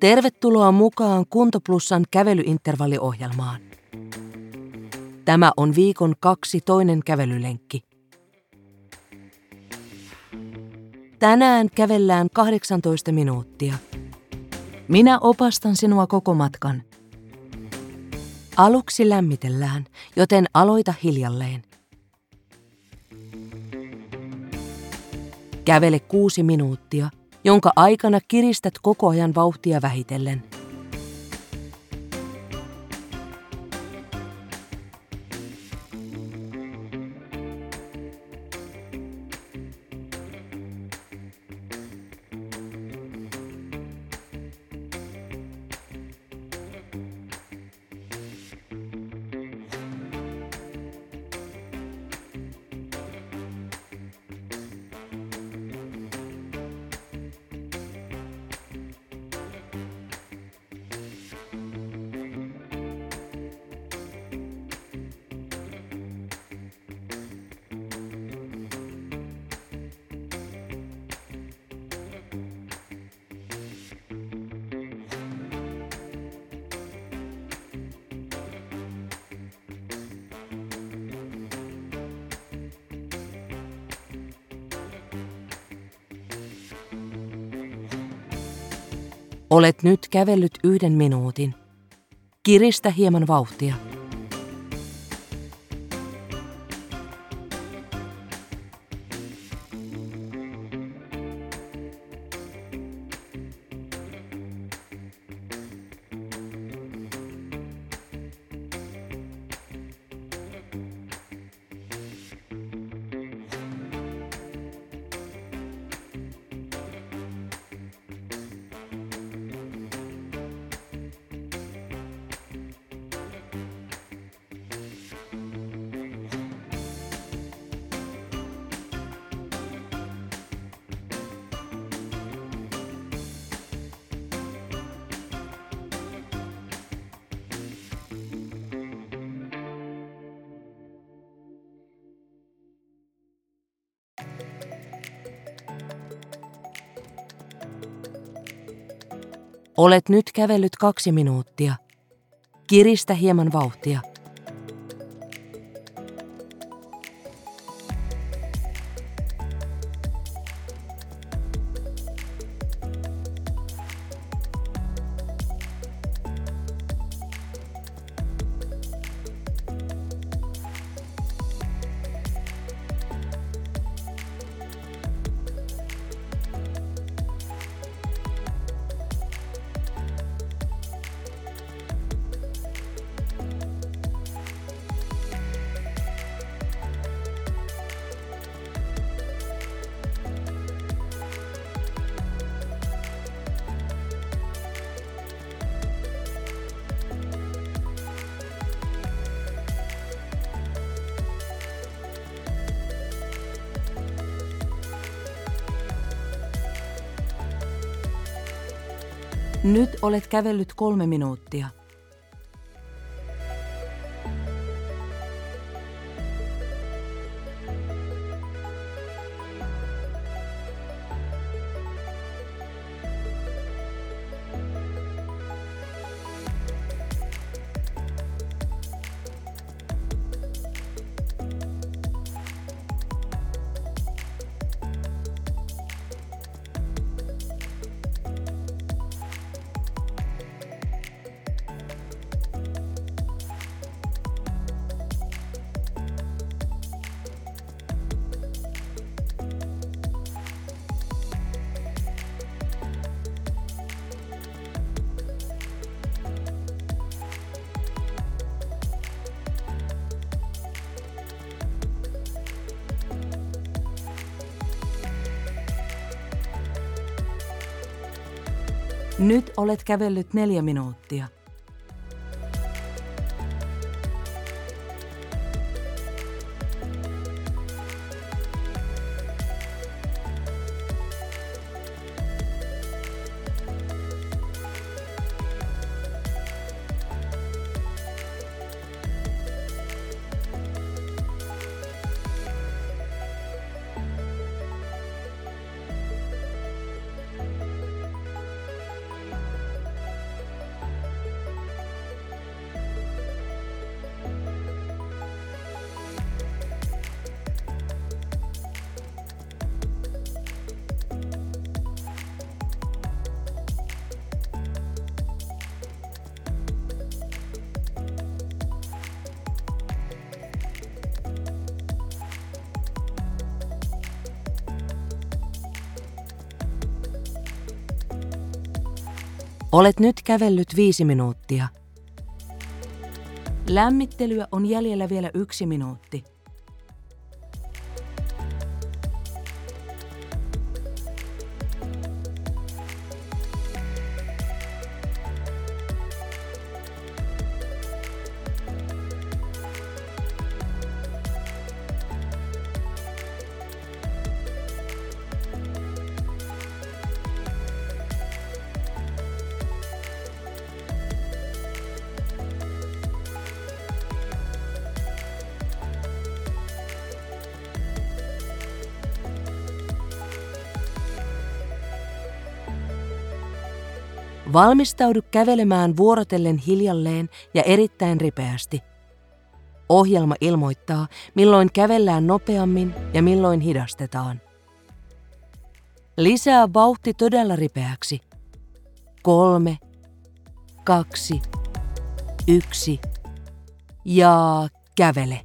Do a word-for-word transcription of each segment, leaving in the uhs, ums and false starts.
Tervetuloa mukaan Kuntoplussan kävelyintervalliohjelmaan. Tämä on viikon kaksi toinen kävelylenkki. Tänään kävellään kahdeksantoista minuuttia. Minä opastan sinua koko matkan. Aluksi lämmitellään, joten aloita hiljalleen. Kävele kuusi minuuttia, jonka aikana kiristät koko ajan vauhtia vähitellen. Olet nyt kävellyt yhden minuutin. Kiristä hieman vauhtia. Olet nyt kävellyt kaksi minuuttia. Kiristä hieman vauhtia. Nyt olet kävellyt kolme minuuttia. Nyt olet kävellyt neljä minuuttia. Olet nyt kävellyt viisi minuuttia. Lämmittelyä on jäljellä vielä yksi minuutti. Valmistaudu kävelemään vuorotellen hiljalleen ja erittäin ripeästi. Ohjelma ilmoittaa, milloin kävellään nopeammin ja milloin hidastetaan. Lisää vauhti todella ripeäksi. Kolme, kaksi, yksi ja kävele.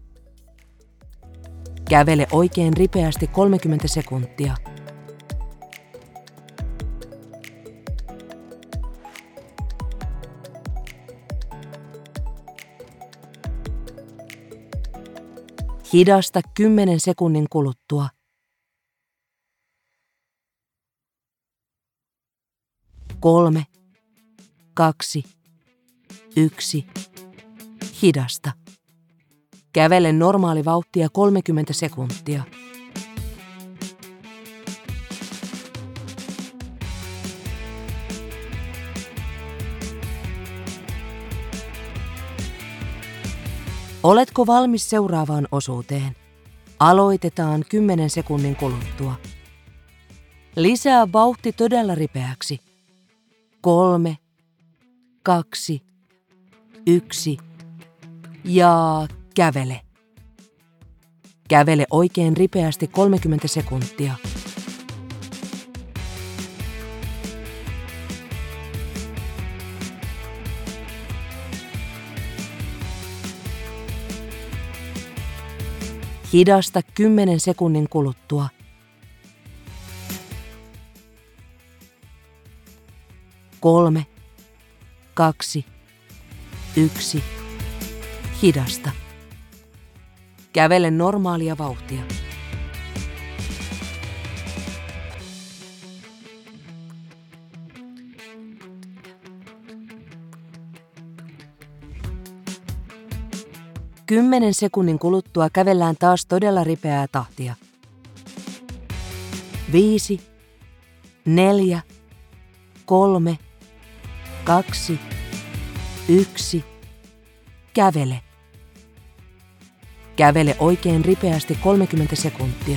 Kävele oikein ripeästi kolmekymmentä sekuntia. Hidasta kymmenen sekunnin kuluttua. Kolme, kaksi, yksi. Hidasta. Kävele normaalivauhtia kolmekymmentä sekuntia. Oletko valmis seuraavaan osuuteen? Aloitetaan kymmenen sekunnin kuluttua. Lisää vauhti todella ripeäksi. Kolme, kaksi, yksi ja kävele. Kävele oikein ripeästi kolmekymmentä sekuntia. Hidasta kymmenen sekunnin kuluttua. Kolme, kaksi, yksi. Hidasta. Kävele normaalia vauhtia. Kymmenen sekunnin kuluttua kävellään taas todella ripeää tahtia. Viisi, neljä, kolme, kaksi, yksi. Kävele. Kävele oikein ripeästi kolmekymmentä sekuntia.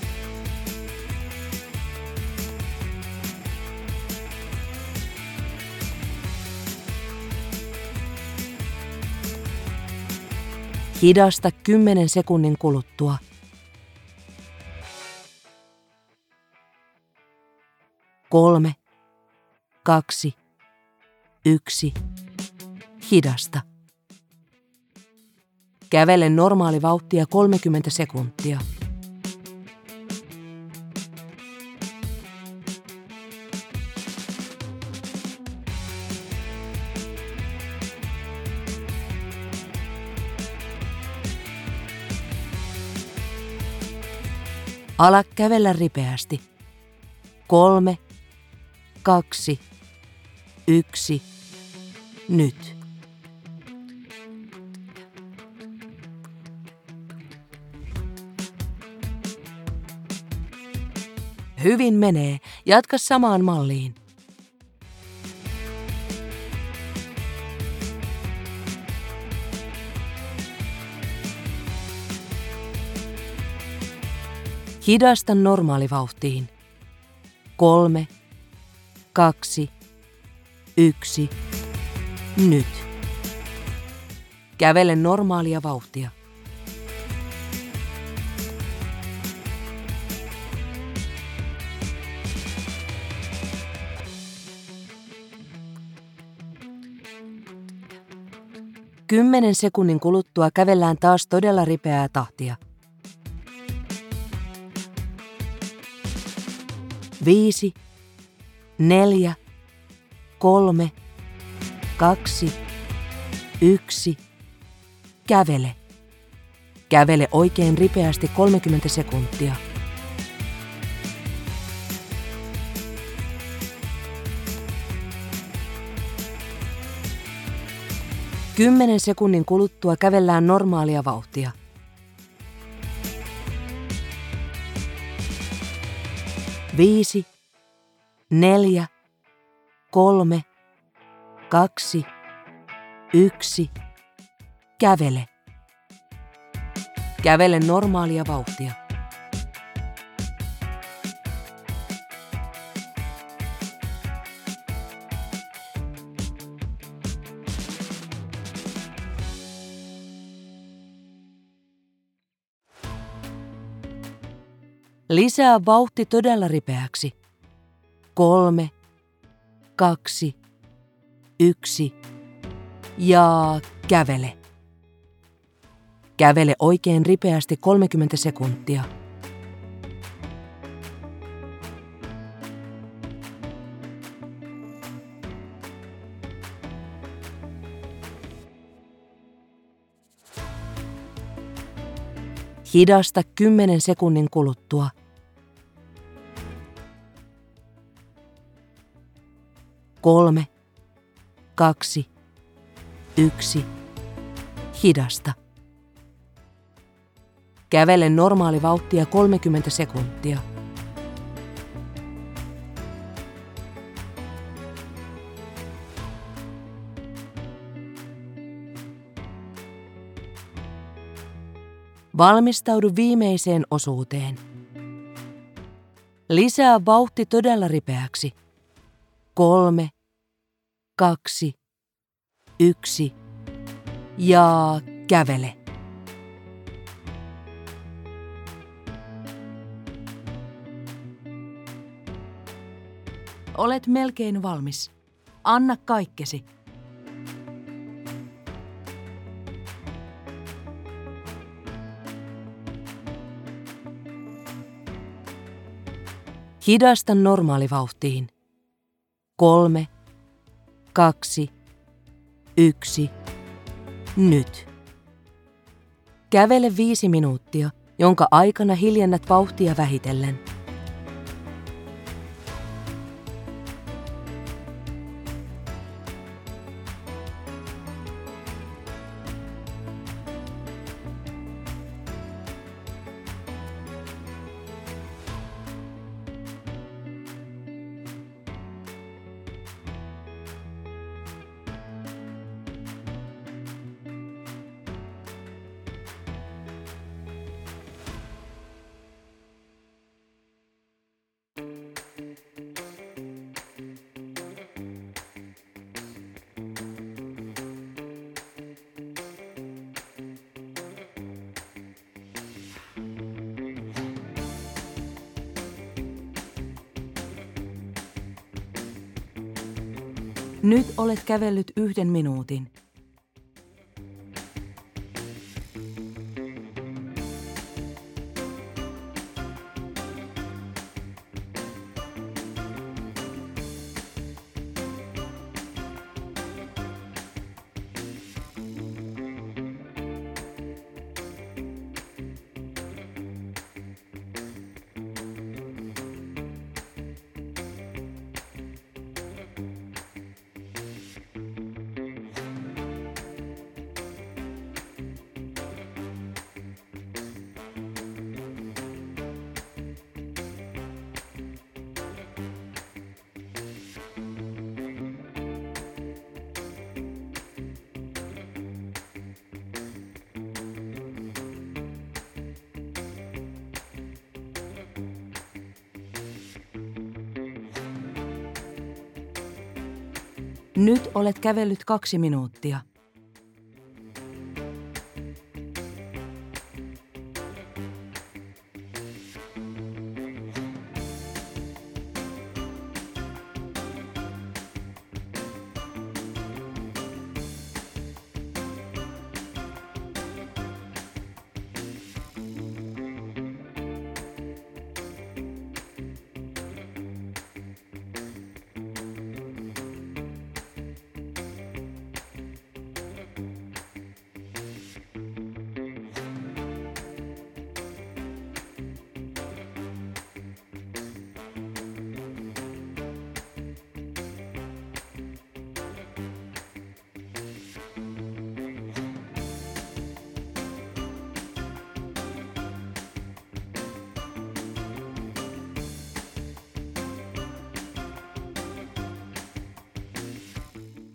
Hidasta kymmenen sekunnin kuluttua. Kolme, kaksi, yksi. Hidasta. Kävele normaalivauhtia kolmekymmentä sekuntia. Ala kävellä ripeästi. Kolme, kaksi, yksi, nyt. Hyvin menee. Jatka samaan malliin. Hidasta normaalivauhtiin. Kolme, kaksi, yksi, nyt. Kävele normaalia vauhtia. Kymmenen sekunnin kuluttua kävellään taas todella ripeää tahtia. Viisi, neljä, kolme, kaksi, yksi, kävele. Kävele oikein ripeästi kolmekymmentä sekuntia. Kymmenen sekunnin kuluttua kävellään normaalia vauhtia. Viisi, neljä, kolme, kaksi, yksi, kävele. Kävele normaalia vauhtia. Lisää vauhti todella ripeäksi. Kolme, kaksi, yksi ja kävele. Kävele oikein ripeästi kolmekymmentä sekuntia. Hidasta kymmenen sekunnin kuluttua. Kolme, kaksi, yksi, hidasta. Kävele normaali vauhtia kolmekymmentä sekuntia. Valmistaudu viimeiseen osuuteen. Lisää vauhti todella ripeäksi. Kolme, kaksi, yksi ja kävele. Olet melkein valmis. Anna kaikkesi. Hidasta normaalivauhtiin. Kolme, kaksi, yksi, nyt. Kävele viisi minuuttia, jonka aikana hiljennät vauhtia vähitellen. Nyt olet kävellyt yhden minuutin. Nyt olet kävellyt kaksi minuuttia.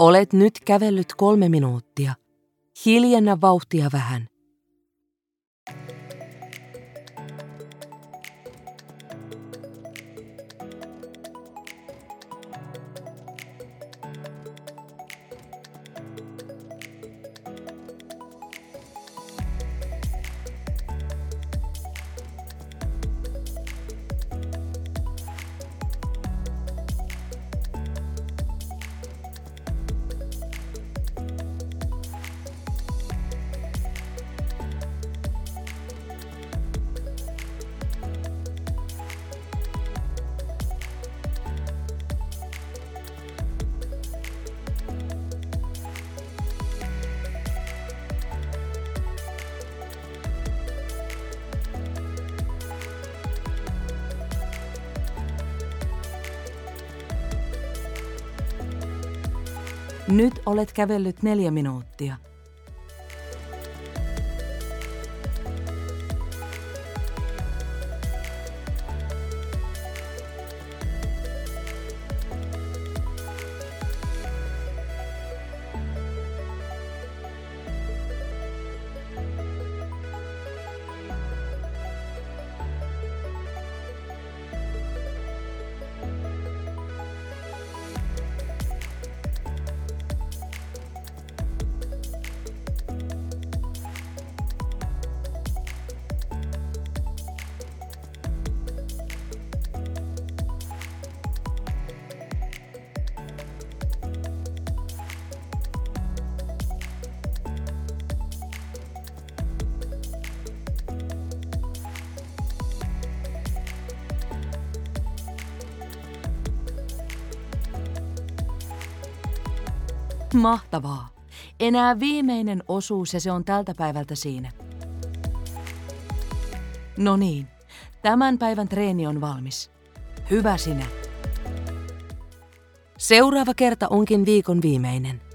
Olet nyt kävellyt kolme minuuttia. Hiljennä vauhtia vähän. Nyt olet kävellyt neljä minuuttia. Mahtavaa. Enää viimeinen osuus ja se on tältä päivältä siinä. No niin, tämän päivän treeni on valmis. Hyvä sinä. Seuraava kerta onkin viikon viimeinen.